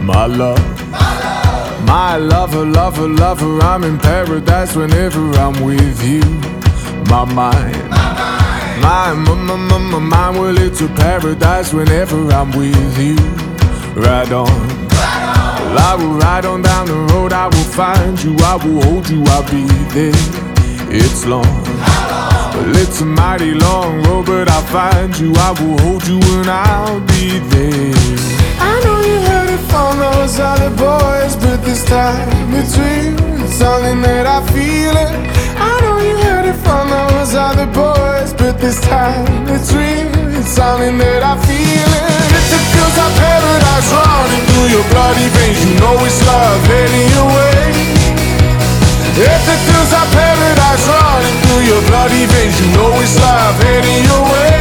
My love, my lover, lover, lover, I'm in paradise whenever I'm with you. My mind, my mind, well it's a paradise whenever I'm with you. Ride on, well, I will ride on down the road, I will find you, I will hold you, I'll be there. It's long, well it's a mighty long road, but I'll find you, I will hold you and I'll be there. I know you heard it from those other boys, but this time it's real, it's something that I feel it. I know you heard it from those other boys, but this time it's real, it's something that I feel it. If it feels like paradise running through your bloody veins, you know it's love heading your way. If it feels like paradise running through your bloody veins, you know it's love heading your way.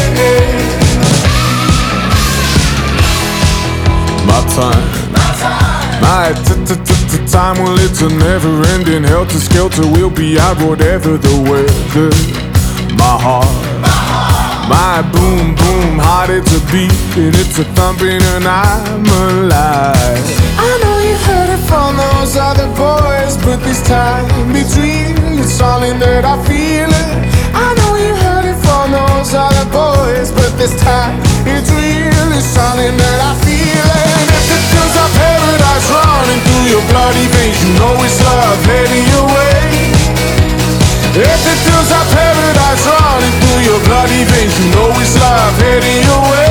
My time, my time, well it's a never-ending helter-skelter. We'll be out whatever the weather. My heart, my boom boom heart, it's a beating, it's a thumping, and I'm alive. I know you heard it from those other boys, but this time it's real, it's something that I feel it. I know you heard it from those other boys, but this time it's real, it's something that I feel it. If it feels like paradise running through your bloody veins, you know it's love heading your way. If it feels like paradise running through your bloody veins, you know it's love heading your way.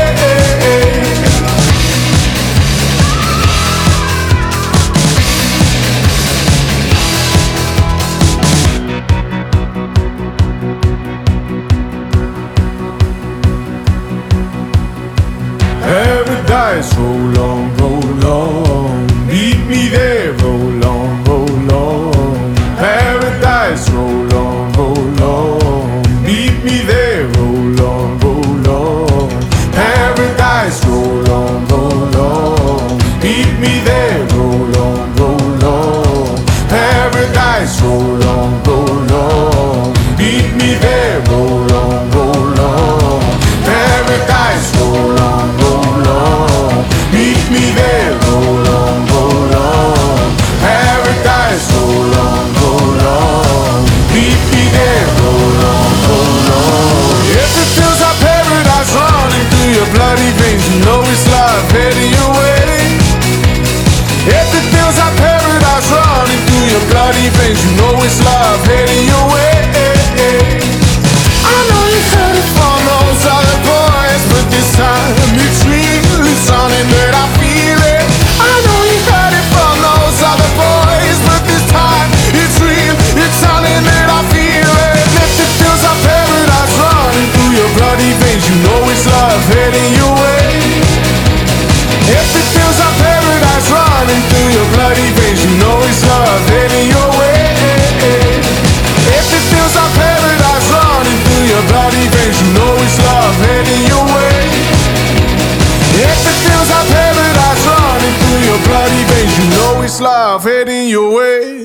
Paradise, roll on, roll on. Meet me there, roll on, roll on. Paradise, roll on, roll on. Meet me there, roll on, roll on. Paradise, roll on, roll on. Meet me there, roll on, roll on. Paradise, roll on, roll on. Meet me there, roll on, roll on. Paradise, roll on, roll on. Meet me there, roll on, roll on. Paradise, roll on, roll on. Meet me there, roll on, roll on. If it feels like paradise running through your bloody veins, you know it's love heading your way. If it feels like paradise running through your bloody veins, you know it's love heading your way. I know you heard it from those other boys, but this time it's real, it's something that I feel it. I know you heard it from those other boys, but this time it's real, it's something that I feel it. If it feels like paradise running through your bloody veins, you know it's love heading your way. If it feels like paradise running through your bloody veins, you know it's love heading your way. If it feels like paradise running through your bloody veins, you know it's love heading your way. If it feels like paradise running through your bloody veins, you know it's love heading your way.